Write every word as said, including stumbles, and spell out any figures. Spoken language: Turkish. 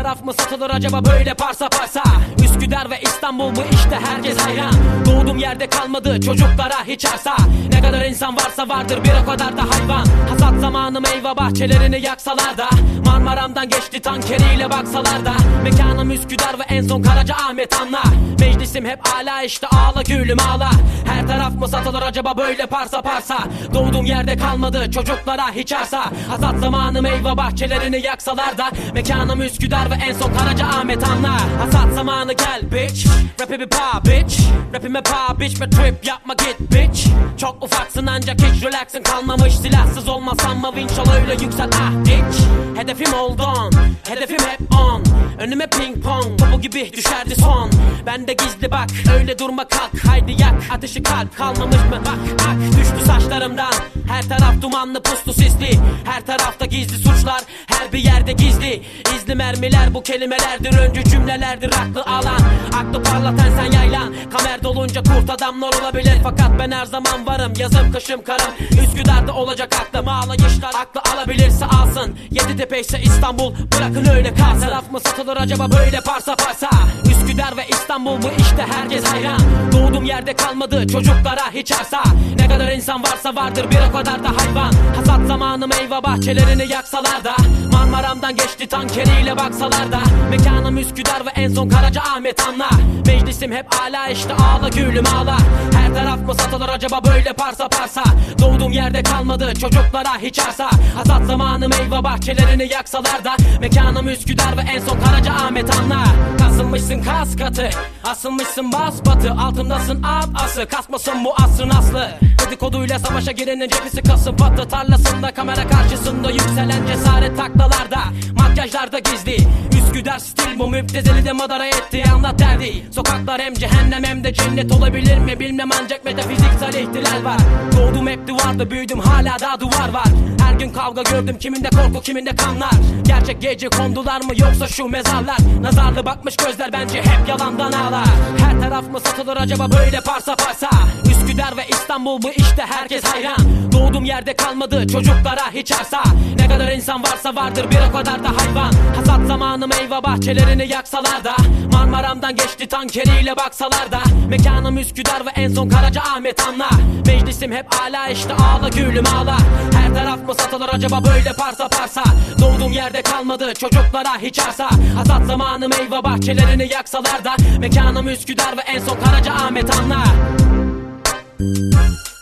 taraf mı satılır acaba böyle parsa parsa? Üsküdar ve İstanbul mu işte herkes hayran. Doğduğum yerde kalmadı çocuklara hiç arsa. Ne kadar insan varsa vardır bir o kadar da hayvan. Hasat zamanı meyve bahçelerini yaksalar da, Marmaram'dan geçti tankeriyle baksalar da. Mekanım Üsküdar ve en son Karacaahmet anla. Meclisim hep âlâ işte ağla gülüm ağla. Her taraf mı satılır acaba böyle parsa parsa? Doğduğum yerde kalmadı çocuklara hiç arsa. Hasat zamanı meyve bahçelerini yaksalar da, Mekanım Üsküdar ve en son Karacaahmet anla. Hasat zamanı gel bitch, rap'i pa bitch, rap'ime pa bitch ve trip yapma git bitch. Çok ufaksın ancak hiç relaxın kalmamış. Silahsız olmasam mı vinçal öyle yüksel ah bitch. Hedefim oldun, hedefim hep on. Önüme ping pong topu gibi düşerdi son. Bende gizli bak öyle durma kalk. Haydi yak ateşi kalp kalmamış mı bak ak. Düştü saçlarımdan her taraf dumanlı puslu sisli. Her tarafta gizli suçlar her bir yerde gizli. İzli mermiler bu kelimelerdir öncü cümlelerdir aklı alan. Aklı parlatan sen yaylan. Kamer dolunca kurt adamlar olabilir. Fakat ben her zaman varım yazım kışım karım. Üsküdar'da olacak aklım ağlayışlar. Aklı alabilirse alsın. Yeditepe ise İstanbul bırakın öyle kalsın. Taraf mı satılır acaba böyle parsa parsa? Üsküdar ve İstanbul bu işte herkes hayran. Doğduğum yerde kalmadı çocuklara hiç arsa. Ne kadar insan varsa vardır bir o kadar da hayvan. Hasat zamanı meyve bahçelerini yaksalar da, Marmaram'dan geçti tankeriyle baksalar da. Mekanım Üsküdar ve en son Karacaahmet anla. Meclisim hep âlâ işte ağla gülüm ağla. Her taraf mı satılır acaba böyle parsa parsa? Doğduğum yerde kalmadı çocuklara hiç arsa. Hasat zamanı meyve bahçelerini yaksalar da, Mekanım Üsküdar ve en son Karacaahmet anla. Kasılmışsın kas katı, asılmışsın bas batı. Altındasın at ası, kasmasın bu asrın aslı. Dedikoduyla savaşa girenin cephesi kasıp batı. Tarlasında kamera karşısında yükselen cesaret taklalarda, makyajlarda gizli. Üsküdar stil bu müptezeli de madara etti. Anlat derdi. Sokaklar hem cehennem hem de cennet olabilir mi bilmem ancak metafiziksel ihtilal var. Doğdum hep duvarda büyüdüm hala daha duvar var. Her gün kavga gördüm kiminde korku kiminde kanlar. Gerçek gece kondular mı yoksa şu mezarlar? Nazarlı bakmış gözler bence hep yalandan ağlar. Her taraf mı satılır acaba böyle parsa parsa? Üsküdar ve İstanbul bu işte herkes hayran. Doğduğum yerde kalmadı çocuklara hiç arsa. Ne kadar insan varsa vardır bir o kadar da hayvan. Hasat zamanı meyve bahçelerini yaksalar da, Marmaram'dan geçti tankeriyle baksalar da. Mekanım Üsküdar ve en son Karacaahmet anla. Meclisim hep âlâ işte ağla gülüm ağla. Her taraf mı satılır acaba böyle parsa parsa? Doğduğum yerde kalmadı çocuklara hiç arsa. Hasat zamanı meyve bahçelerini yaksalar da, Mekanım Üsküdar ve en son Karacaahmet anla.